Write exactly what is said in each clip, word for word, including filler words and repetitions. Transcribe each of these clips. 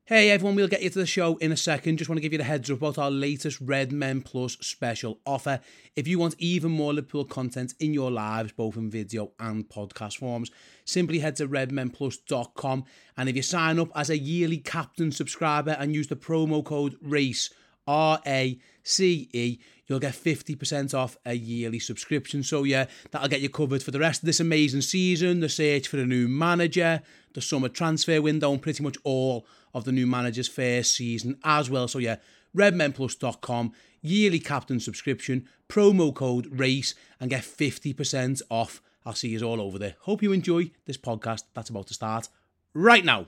Hey everyone, we'll get you to the show in a second. Just want to give you the heads up about our latest Red Men Plus special offer. If you want even more Liverpool content in your lives, both in video and podcast forms, simply head to red men plus dot com, and if you sign up as a yearly captain subscriber and use the promo code RACE, R A C E, you'll get fifty percent off a yearly subscription. So yeah, that'll get you covered for the rest of this amazing season, the search for a new manager, the summer transfer window, and pretty much all of the new manager's first season as well. So yeah, red men plus dot com, yearly captain subscription, promo code RACE, and get fifty percent off. I'll see you all over there. Hope you enjoy this podcast that's about to start right now.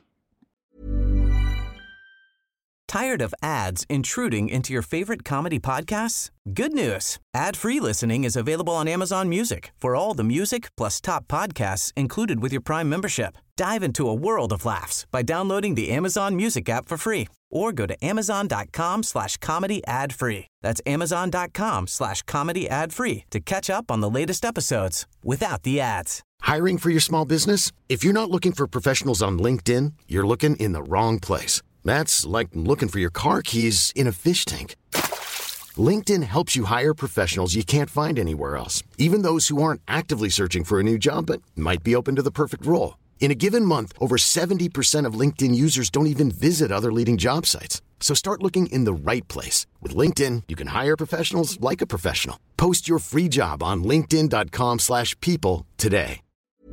Tired of ads intruding into your favorite comedy podcasts? Good news. Ad-free listening is available on Amazon Music for all the music plus top podcasts included with your Prime membership. Dive into a world of laughs by downloading the Amazon Music app for free or go to amazon.com slash comedy ad free. That's amazon.com slash comedy ad free to catch up on the latest episodes without the ads. Hiring for your small business? If you're not looking for professionals on LinkedIn, you're looking in the wrong place. That's like looking for your car keys in a fish tank. LinkedIn helps you hire professionals you can't find anywhere else, even those who aren't actively searching for a new job but might be open to the perfect role. In a given month, over seventy percent of LinkedIn users don't even visit other leading job sites. So start looking in the right place. With LinkedIn, you can hire professionals like a professional. Post your free job on linkedin.com slash people today.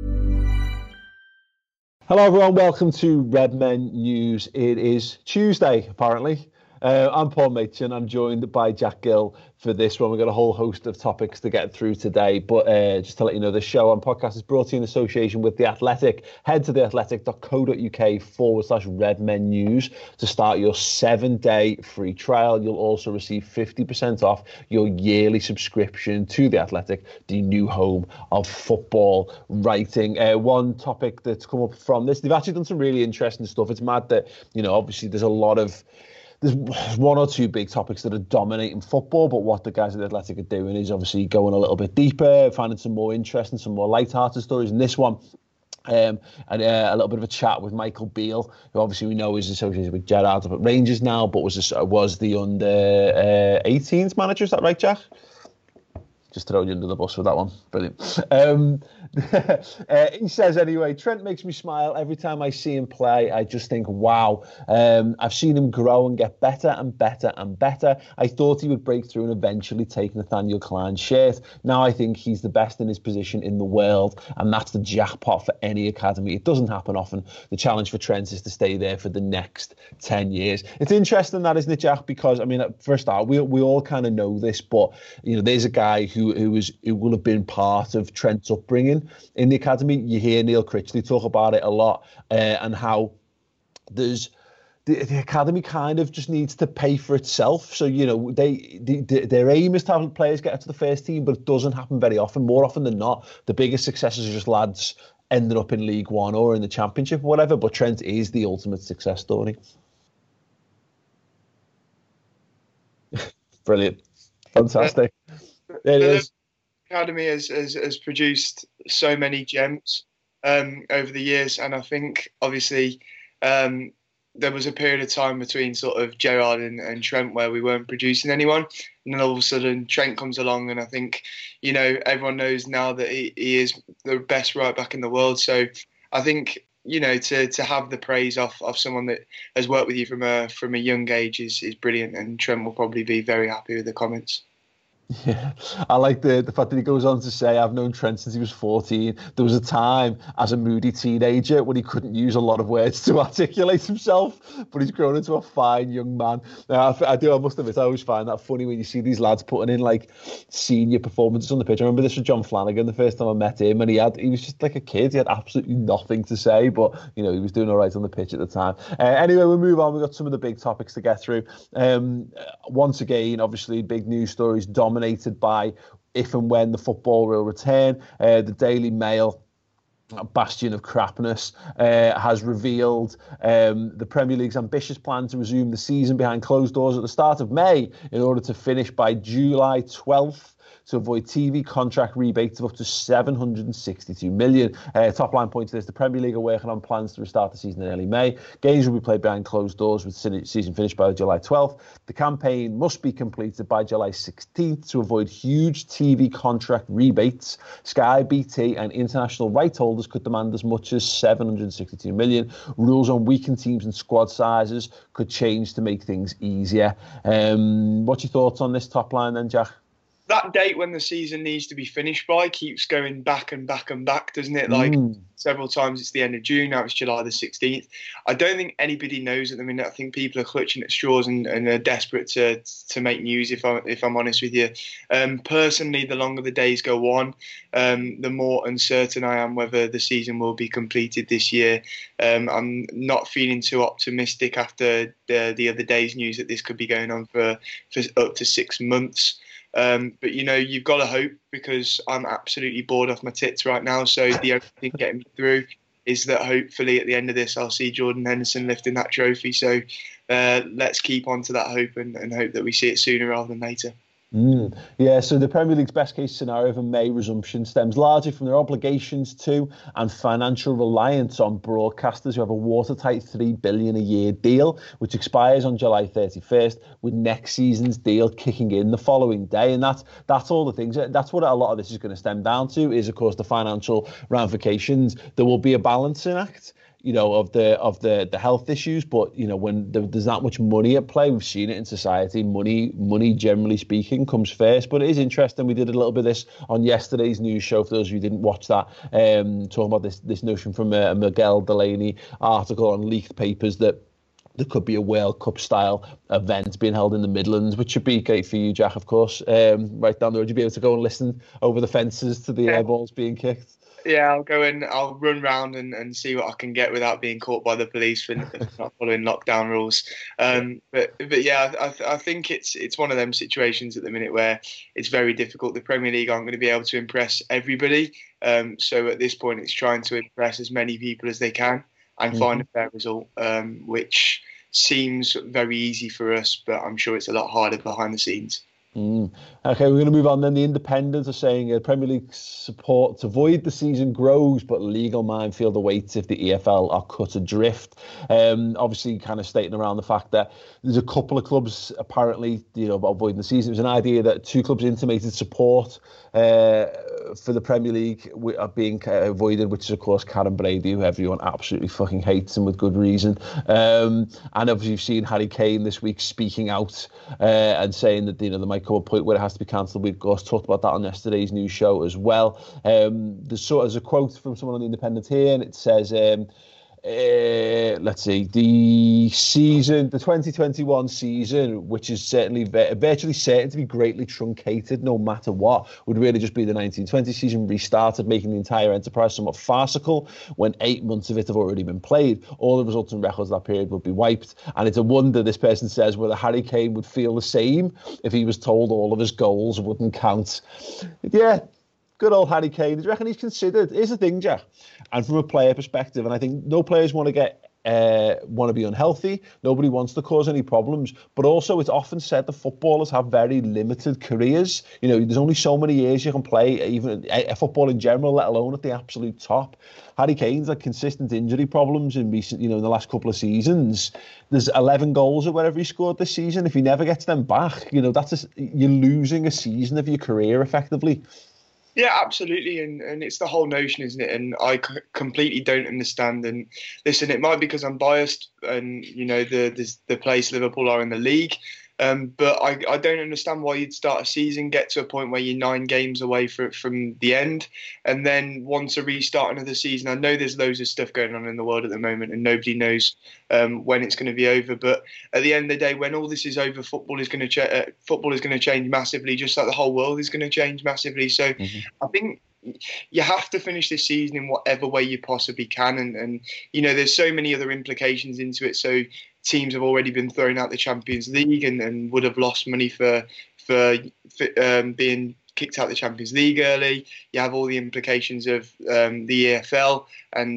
Hello everyone, welcome to Red Men News. It is Tuesday, apparently. Uh, I'm Paul Machin. I'm joined by Jack Gill for this one. We've got a whole host of topics to get through today, but uh, just to let you know, the show and podcast is brought to you in association with The Athletic. Head to theathletic.co.uk forward slash Red Men News to start your seven-day free trial. You'll also receive fifty percent off your yearly subscription to The Athletic, the new home of football writing. Uh, one topic that's come up from this, they've actually done some really interesting stuff. It's mad that, you know, obviously there's a lot of There's one or two big topics that are dominating football, but what the guys at the Athletic are doing is obviously going a little bit deeper, finding some more interesting, some more light-hearted stories. And this one, um, and uh, a little bit of a chat with Michael Beale, who obviously we know is associated with Gerrard up at Rangers now, but was a, was the under uh, eighteens manager. Is that right, Jack? Just throwing you under the bus with that one. Brilliant. Um, uh, he says, anyway, Trent makes me smile every time I see him play. I just think, wow, um, I've seen him grow and get better and better and better. I thought he would break through and eventually take Nathaniel Klein's shirt. Now I think he's the best in his position in the world, and that's the jackpot for any academy. It doesn't happen often. The challenge for Trent is to stay there for the next ten years. It's interesting that, isn't it, Jack? Because, I mean, for a start, we, we all kind of know this, but, you know, there's a guy who who was who will have been part of Trent's upbringing in the academy. You hear Neil Critchley talk about it a lot, uh, and how there's the, the academy kind of just needs to pay for itself. So, you know, they, they, they their aim is to have players get to the first team, but it doesn't happen very often. More often than not, the biggest successes are just lads ending up in League One or in the Championship or whatever. But Trent is the ultimate success story. Brilliant, fantastic. It is. Academy has, has has produced so many gems um, over the years, and I think obviously um, there was a period of time between sort of Gerrard and, and Trent where we weren't producing anyone, and then all of a sudden Trent comes along, and I think, you know, everyone knows now that he, he is the best right back in the world. So I think, you know, to to have the praise off of someone that has worked with you from a from a young age is is brilliant, and Trent will probably be very happy with the comments. Yeah, I like the the fact that he goes on to say, I've known Trent since he was fourteen. There was a time as a moody teenager when he couldn't use a lot of words to articulate himself, but he's grown into a fine young man. Now, I, I do, I must admit, I always find that funny when you see these lads putting in like senior performances on the pitch. I remember this with John Flanagan the first time I met him, and he had he was just like a kid. He had absolutely nothing to say, but, you know, he was doing all right on the pitch at the time. Uh, anyway, we'll move on. We've got some of the big topics to get through. Um, once again, obviously, big news stories dominated by if and when the football will return. Uh, the Daily Mail, a bastion of crapness, uh, has revealed um, the Premier League's ambitious plan to resume the season behind closed doors at the start of May in order to finish by July twelfth. to avoid T V contract rebates of up to seven hundred sixty-two million. Uh, top line point to this, the Premier League are working on plans to restart the season in early May. Games will be played behind closed doors with season finished by July twelfth. The campaign must be completed by July sixteenth to avoid huge T V contract rebates. Sky, B T and international rights holders could demand as much as seven hundred sixty-two million. Rules on weakened teams and squad sizes could change to make things easier. Um, what's your thoughts on this top line then, Jack? That date when the season needs to be finished by keeps going back and back and back, doesn't it? Like mm. several times it's the end of June, now it's July the sixteenth. I don't think anybody knows at the minute. I think people are clutching at straws and, and are desperate to to make news, if, I, if I'm honest with you. Um, personally, the longer the days go on, um, the more uncertain I am whether the season will be completed this year. Um, I'm not feeling too optimistic after the, the other day's news that this could be going on for, for up to six months. Um, but, you know, you've got to hope, because I'm absolutely bored off my tits right now. So the only thing getting me through is that hopefully at the end of this, I'll see Jordan Henderson lifting that trophy. So uh, let's keep on to that hope and, and hope that we see it sooner rather than later. Mm. Yeah, so the Premier League's best case scenario for May resumption stems largely from their obligations to and financial reliance on broadcasters who have a watertight three billion dollars a year deal, which expires on July thirty-first, with next season's deal kicking in the following day. And that's that's all the things. That's what a lot of this is going to stem down to, is, of course, the financial ramifications. There will be a balancing act, you know, of the of the the health issues, but you know, when there's that much money at play, we've seen it in society. Money, money, generally speaking, comes first. But it is interesting. We did a little bit of this on yesterday's news show. For those of you who didn't watch that, um, talking about this this notion from a, a Miguel Delaney article on leaked papers that there could be a World Cup style event being held in the Midlands, which would be great for you, Jack, of course. Um, right down the road, you'd be able to go and listen over the fences to the yeah. air balls being kicked. Yeah, I'll go in, I'll run round and, and see what I can get without being caught by the police for not following lockdown rules. Um, but but yeah, I, I think it's it's one of them situations at the minute where it's very difficult. The Premier League aren't going to be able to impress everybody. Um, so at this point, it's trying to impress as many people as they can and mm-hmm. find a fair result, um, which seems very easy for us, but I'm sure it's a lot harder behind the scenes. Mm. Okay, we're going to move on then. The Independents are saying uh, Premier League support to avoid the season grows, but legal minefield awaits if the E F L are cut adrift. Um, obviously, kind of stating around the fact that there's a couple of clubs apparently, you know, about avoiding the season. It was an idea that two clubs intimated support uh, for the Premier League are being avoided, which is, of course, Karen Brady, who everyone absolutely fucking hates, and with good reason. Um, and obviously, you've seen Harry Kane this week speaking out uh, and saying that, you know, there might come a point where it has to be cancelled. We, of course, talked about that on yesterday's news show as well. Um, there's, sort of, there's a quote from someone on the Independent here, and it says, um, uh, let's see, the season, the twenty twenty-one season, which is certainly virtually certain to be greatly truncated no matter what, would really just be the nineteen twenty season restarted, making the entire enterprise somewhat farcical when eight months of it have already been played. All the resulting records of that period would be wiped. And it's a wonder, this person says, whether Harry Kane would feel the same if he was told all of his goals wouldn't count. Yeah. Good old Harry Kane. Do you reckon he's considered? Here's the thing, Jack. And from a player perspective, and I think no players want to get uh, want to be unhealthy. Nobody wants to cause any problems. But also, it's often said that footballers have very limited careers. You know, there's only so many years you can play, even uh, football in general, let alone at the absolute top. Harry Kane's had consistent injury problems in recent, you know, in the last couple of seasons. There's eleven goals or whatever he scored this season. If he never gets them back, you know, that's a, you're losing a season of your career effectively. Yeah, absolutely. And, and it's the whole notion, isn't it? And I c- completely don't understand. And listen, it might be because I'm biased and, you know, the the, the place Liverpool are in the league. Um, but I, I don't understand why you'd start a season, get to a point where you're nine games away for, from the end, and then want to restart another season. I know there's loads of stuff going on in the world at the moment, and nobody knows um, when it's going to be over. But at the end of the day, when all this is over, football is going to ch- uh, football is going to change massively, just like the whole world is going to change massively. So mm-hmm. I think you have to finish this season in whatever way you possibly can, and, and you know, there's so many other implications into it. So teams have already been thrown out the Champions League and, and would have lost money for for, for um, being kicked out of the Champions League early. You have all the implications of um, the E F L, and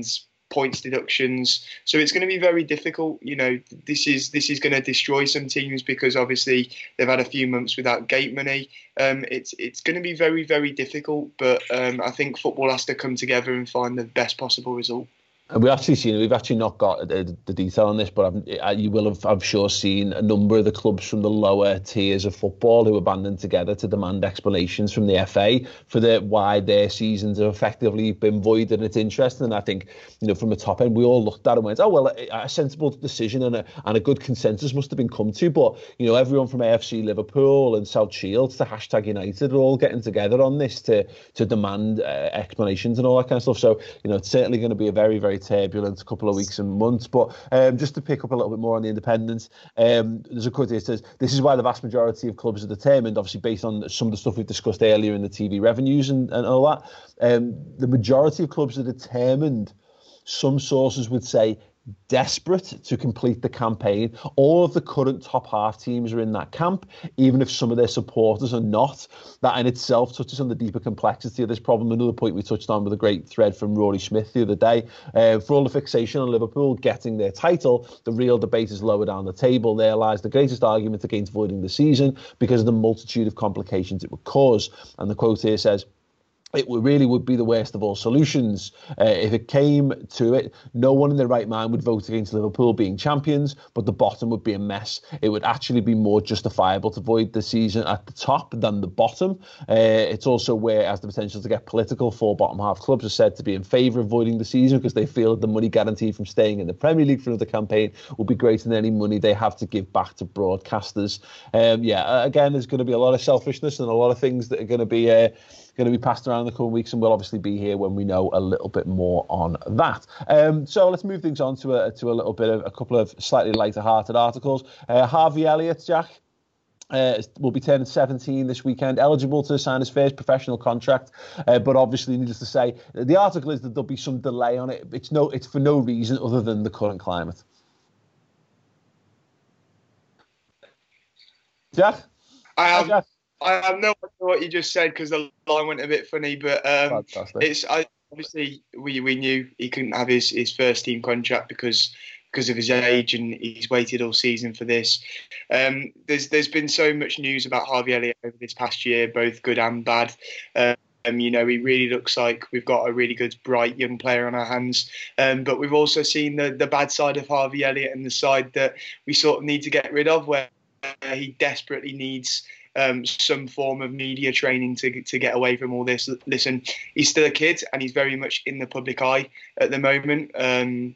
points deductions. So it's going to be very difficult. You know, this is this is going to destroy some teams because obviously they've had a few months without gate money. Um, it's it's going to be very, very difficult. But um, I think football has to come together and find the best possible result. And we've actually seen, we've actually not got the, the detail on this, but I've, you will have, I'm sure, seen a number of the clubs from the lower tiers of football who are banding together to demand explanations from the F A for the why their seasons have effectively been voided. And it's interesting. And I think, you know, from the top end, we all looked at it and went, oh, well, a, a sensible decision and a, and a good consensus must have been come to. But, you know, everyone from A F C Liverpool and South Shields to hashtag United are all getting together on this to, to demand uh, explanations and all that kind of stuff. So, you know, it's certainly going to be a very, very turbulent couple of weeks and months. But um, just to pick up a little bit more on the independents, um, there's a quote here that says, this is why the vast majority of clubs are determined, obviously based on some of the stuff we've discussed earlier in the T V revenues and, and all that. Um, the majority of clubs are determined, some sources would say, desperate to complete the campaign. All of the current top half teams are in that camp, even if some of their supporters are not. That in itself touches on the deeper complexity of this problem. Another point we touched on with a great thread from Rory Smith the other day. Uh, for all the fixation on Liverpool getting their title, the real debate is lower down the table. There lies the greatest argument against voiding the season because of the multitude of complications it would cause. And the quote here says, it really would be the worst of all solutions. Uh, if it came to it, no one in their right mind would vote against Liverpool being champions, but the bottom would be a mess. It would actually be more justifiable to void the season at the top than the bottom. Uh, it's also where it has the potential to get political. Four bottom half clubs are said to be in favour of voiding the season because they feel that the money guaranteed from staying in the Premier League for another campaign will be greater than any money they have to give back to broadcasters. Um, yeah, again, there's going to be a lot of selfishness and a lot of things that are going to be... Uh, going to be passed around in the coming weeks, and we'll obviously be here when we know a little bit more on that. Um, so let's move things on to a, to a little bit of a couple of slightly lighter-hearted articles. Uh, Harvey Elliott, Jack, uh, will be turning seventeen this weekend, eligible to sign his first professional contract, uh, but obviously, needless to say, the article is that there'll be some delay on it. It's no, it's for no reason other than the current climate. Jack? I have. Hi, Jack. I have no idea what you just said because the line went a bit funny, but um, it's I, obviously we, we knew he couldn't have his, his first team contract because because of his age, and he's waited all season for this. Um, there's there's been so much news about Harvey Elliott over this past year, both good and bad. Um, you know, he really looks like we've got a really good, bright young player on our hands. Um, but we've also seen the the bad side of Harvey Elliott and the side that we sort of need to get rid of, where he desperately needs Um, some form of media training to to get away from all this. Listen, he's still a kid and he's very much in the public eye at the moment. Um,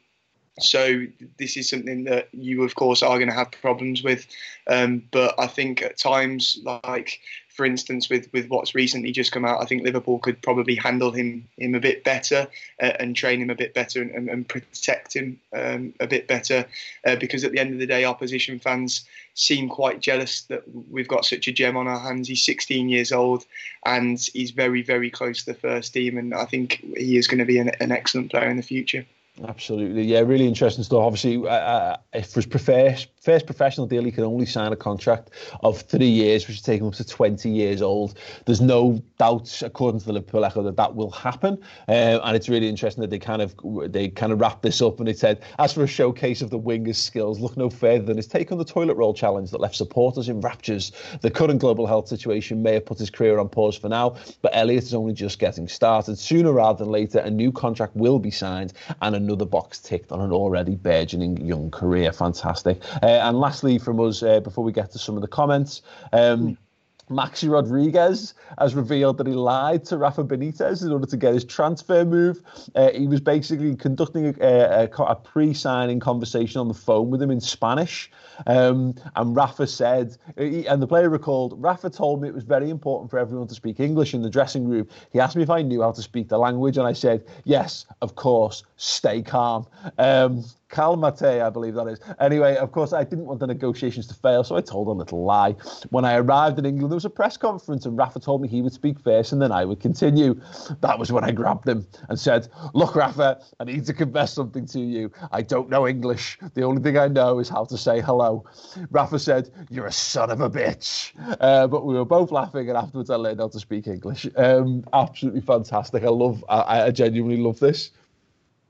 so this is something that you, of course, are going to have problems with. Um, but I think at times, like, for instance, with, with what's recently just come out, I think Liverpool could probably handle him him a bit better uh, and train him a bit better and, and, and protect him um, a bit better uh, because at the end of the day, opposition fans seem quite jealous that we've got such a gem on our hands. He's sixteen years old and he's very, very close to the first team, and I think he is going to be an, an excellent player in the future. Absolutely, yeah, really interesting stuff. Obviously, uh, for his first, first professional deal, he can only sign a contract of three years, which is taking him up to twenty years old. There's no doubt, according to the Liverpool Echo, that that will happen, uh, and it's really interesting that they kind of they kind of wrapped this up and it said, as for a showcase of the winger's skills, look no further than his take on the toilet roll challenge that left supporters in raptures. The current global health situation may have put his career on pause for now, but Elliott is only just getting started. Sooner rather than later, a new contract will be signed and a another box ticked on an already burgeoning young career. Fantastic. Uh, and lastly from us, uh, before we get to some of the comments, um, Maxi Rodriguez has revealed that he lied to Rafa Benitez in order to get his transfer move. Uh, he was basically conducting a, a, a pre-signing conversation on the phone with him in Spanish. Um, and Rafa said, he, and the player recalled, Rafa told me it was very important for everyone to speak English in the dressing room. He asked me if I knew how to speak the language, and I said, yes, of course, stay calm. Um, Calmate, I believe that is. Anyway, of course, I didn't want the negotiations to fail, so I told a little lie. When I arrived in England, there was a press conference, and Rafa told me he would speak first, and then I would continue. That was when I grabbed him and said, look, Rafa, I need to confess something to you. I don't know English. The only thing I know is how to say hello. Rafa said, you're a son of a bitch. Uh, but we were both laughing, and afterwards I learned how to speak English. Um, absolutely fantastic. I love, I, I genuinely love this.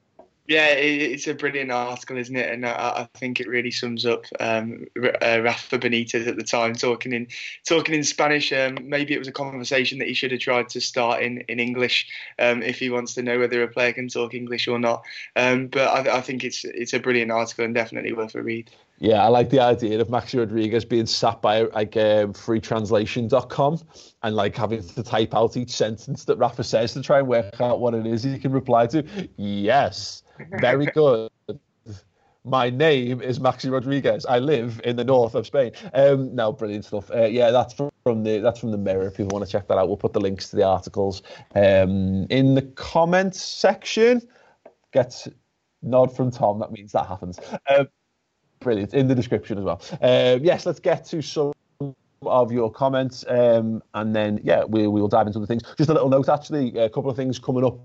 Yeah, it's a brilliant article, isn't it? And I, I think it really sums up um, uh, Rafa Benitez at the time talking in talking in Spanish. Um, maybe it was a conversation that he should have tried to start in in English um, if he wants to know whether a player can talk English or not. Um, but I, I think it's it's a brilliant article and definitely worth a read. Yeah, I like the idea of Maxi Rodriguez being sat by like um, free translation dot com and like having to type out each sentence that Rafa says to try and work out what it is he can reply to. Yes, very good. My name is Maxi Rodriguez. I live in the north of Spain. Um, no, brilliant stuff. Uh, yeah, that's from the that's from the Mirror. If people want to check that out, we'll put the links to the articles um, in the comments section. Get nod from Tom. That means that happens. Um, Brilliant. In the description as well. Um, yes, let's get to some of your comments um, and then, yeah, we, we will dive into the things. Just a little note, actually, a couple of things coming up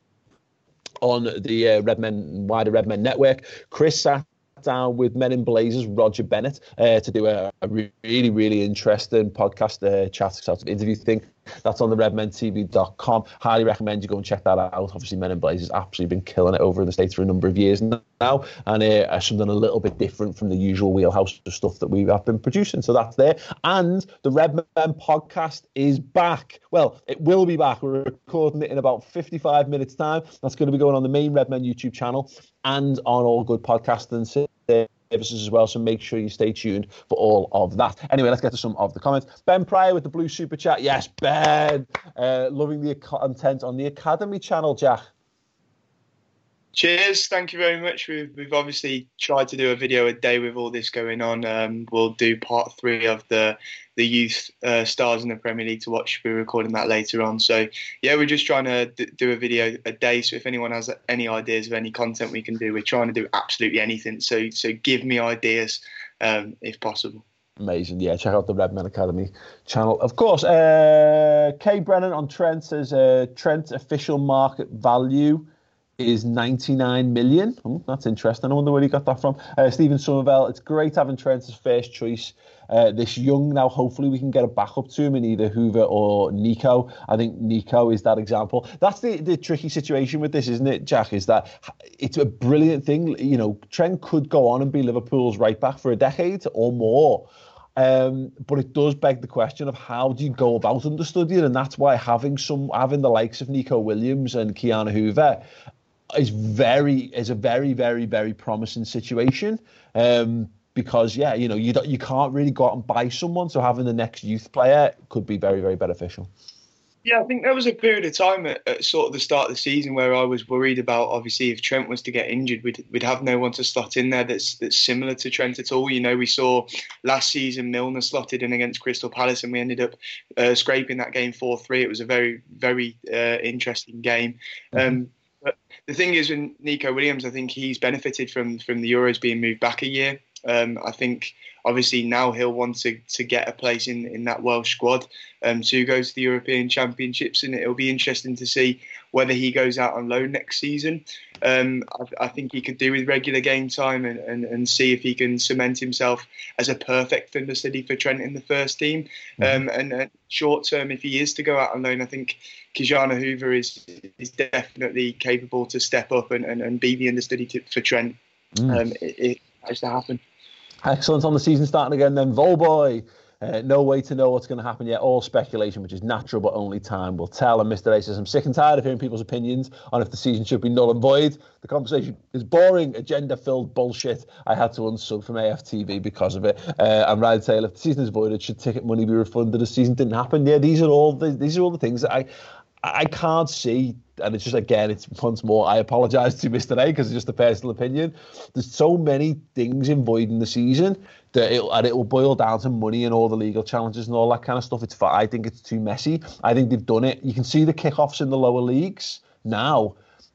on the uh, Redmen, wider Redmen network. Chris sat down with Men in Blazers, Roger Bennett, uh, to do a, a really, really interesting podcast uh, chat, sort of interview thing. That's on the redmen t v dot com. Highly recommend you go and check that out. Obviously, Men in Blazers absolutely been killing it over in the States for a number of years now, and uh, something a little bit different from the usual wheelhouse of stuff that we have been producing. So that's there. And the Redmen podcast is back. Well, it will be back. We're recording it in about fifty-five minutes time. That's going to be going on the main Redmen YouTube channel and on all good podcasting services as well, so make sure you stay tuned for all of that. Anyway, let's get to some of the comments. Ben Pryor with the blue super chat. Yes, Ben. Uh, loving the content on the Academy channel, Jack. Cheers. Thank you very much. We've, we've obviously tried to do a video a day with all this going on. Um, we'll do part three of the the youth uh, stars in the Premier League to watch. We're recording that later on. So, yeah, we're just trying to d- do a video a day. So if anyone has any ideas of any content we can do, we're trying to do absolutely anything. So, so give me ideas um, if possible. Amazing. Yeah, check out the Redmen Academy channel. Of course, uh, Kay Brennan on Trent says uh, Trent official market value is ninety-nine million. Oh, that's interesting. I wonder where he got that from. Uh, Stephen Somerville, it's great having Trent as first choice uh, this young. Now, hopefully we can get a backup to him in either Hoover or Nico. I think Nico is that example. That's the, the tricky situation with this, isn't it, Jack, is that it's a brilliant thing. You know, Trent could go on and be Liverpool's right back for a decade or more. Um, but it does beg the question of how do you go about understudying, and that's why having some having the likes of Nico Williams and Keanu Hoover is very is a very very very promising situation, um, because yeah, you know you don't, you can't really go out and buy someone, so having the next youth player could be very very beneficial. Yeah, I think there was a period of time at, at sort of the start of the season where I was worried about, obviously, if Trent was to get injured, we'd we'd have no one to slot in there that's that's similar to Trent at all. You know, we saw last season Milner slotted in against Crystal Palace, and we ended up uh, scraping that game four three. It was a very very uh, interesting game. Mm-hmm. Um, But the thing is, with Nico Williams, I think he's benefited from from the Euros being moved back a year. Um, I think obviously now he'll want to, to get a place in, in that Welsh squad um, to go to the European Championships, and it'll be interesting to see whether he goes out on loan next season. Um, I, I think he could do with regular game time and, and, and see if he can cement himself as a perfect understudy for Trent in the first team. Mm-hmm. Um, and, and short term, if he is to go out on loan, I think Kijana Hoover is is definitely capable to step up and, and, and be the understudy to, for Trent. Mm. Um, it, it has to happen. Excellent. On the season starting again then, Volboy. Uh, no way to know what's going to happen yet. All speculation, which is natural, but only time will tell. And Mister A says, I'm sick and tired of hearing people's opinions on if the season should be null and void. The conversation is boring, agenda-filled bullshit. I had to unsub from A F T V because of it. Uh, and Ryan Taylor, if the season is voided, should ticket money be refunded? The season didn't happen. Yeah, these are all the, these are all the things that I I can't see. And it's just, again, it's once more, I apologise to Mister A because it's just a personal opinion. There's so many things in voiding the season that it'll, and it will boil down to money and all the legal challenges and all that kind of stuff. It's I think it's too messy. I think they've done it. You can see the kickoffs in the lower leagues now,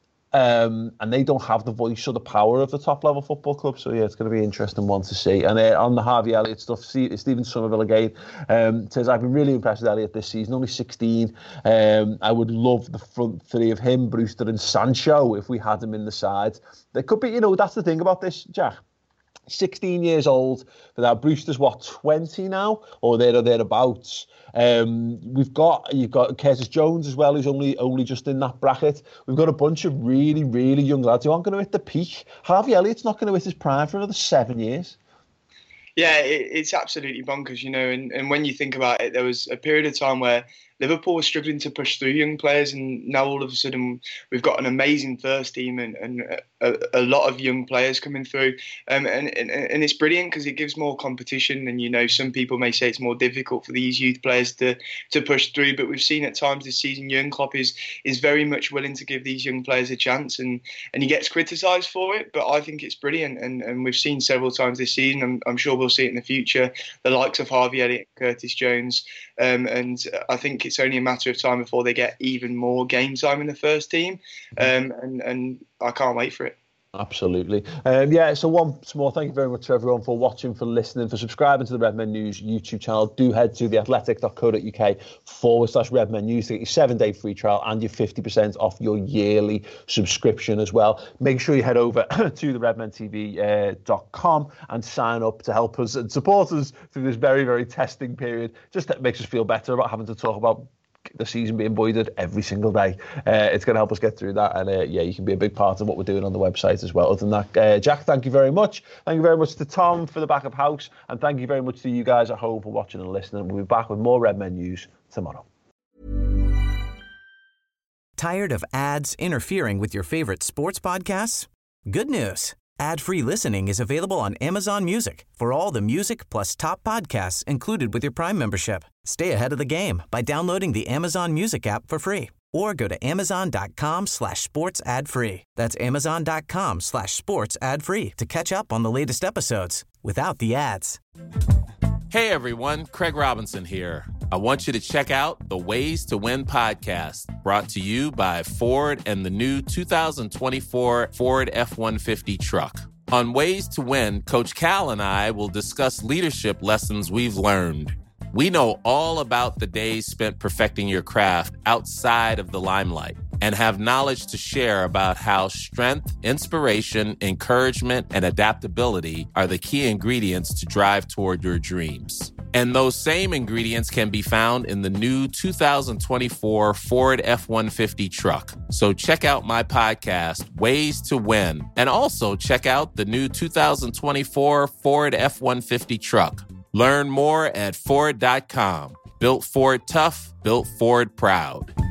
um, and they don't have the voice or the power of the top level football club. So yeah, it's going to be an interesting one to see. And uh, on the Harvey Elliott stuff, Stephen Somerville again um, says, I've been really impressed with Elliott this season, only sixteen. Um, I would love the front three of him, Brewster and Sancho, if we had him in the side. There could be, you know, that's the thing about this, Jack. sixteen years old for that. Brewster's what, twenty now, or there or thereabouts. Um, we've got you've got Curtis Jones as well, who's only only just in that bracket. We've got a bunch of really really young lads who aren't going to hit the peak. Harvey Elliott's not going to hit his prime for another seven years. Yeah, it, it's absolutely bonkers, you know. And, and when you think about it, there was a period of time where Liverpool was struggling to push through young players, and now all of a sudden we've got an amazing first team and, and a, a lot of young players coming through. Um, and, and, and it's brilliant because it gives more competition. And, you know, some people may say it's more difficult for these youth players to, to push through, but we've seen at times this season Jurgen Klopp is, is very much willing to give these young players a chance, and, and he gets criticised for it, but I think it's brilliant. And, and we've seen several times this season, I'm, I'm sure we'll see it in the future, the likes of Harvey Elliott, Curtis Jones, um, and I think it's only a matter of time before they get even more game time in the first team, um, and, and I can't wait for it. Absolutely. Um, yeah, so once more, thank you very much to everyone for watching, for listening, for subscribing to the Redmen News YouTube channel. Do head to theathletic.co.uk forward slash Redmen News to get your seven-day free trial and your fifty percent off your yearly subscription as well. Make sure you head over to the redmen t v dot com and sign up to help us and support us through this very, very testing period. Just that makes us feel better about having to talk about the season being buoyed every single day. Uh, it's going to help us get through that, and uh, yeah, you can be a big part of what we're doing on the website as well. Other than that, uh, Jack, thank you very much. Thank you very much to Tom for the backup house, and thank you very much to you guys at home for watching and listening. We'll be back with more Redmen News tomorrow. Tired of ads interfering with your favorite sports podcasts? Good news. Ad-free listening is available on Amazon Music for all the music plus top podcasts included with your Prime membership. Stay ahead of the game by downloading the Amazon Music app for free or go to amazon.com slash sports ad free. That's amazon.com slash sports ad free to catch up on the latest episodes without the ads. Hey everyone, Craig Robinson here. I want you to check out the Ways to Win podcast, brought to you by Ford and the new two thousand twenty-four Ford F one fifty truck. On Ways to Win, Coach Cal and I will discuss leadership lessons we've learned. We know all about the days spent perfecting your craft outside of the limelight and have knowledge to share about how strength, inspiration, encouragement, and adaptability are the key ingredients to drive toward your dreams. And those same ingredients can be found in the new two thousand twenty-four Ford F one fifty truck. So check out my podcast, Ways to Win, and also check out the new two thousand twenty-four Ford F one fifty truck. Learn more at Ford dot com. Built Ford tough, built Ford proud.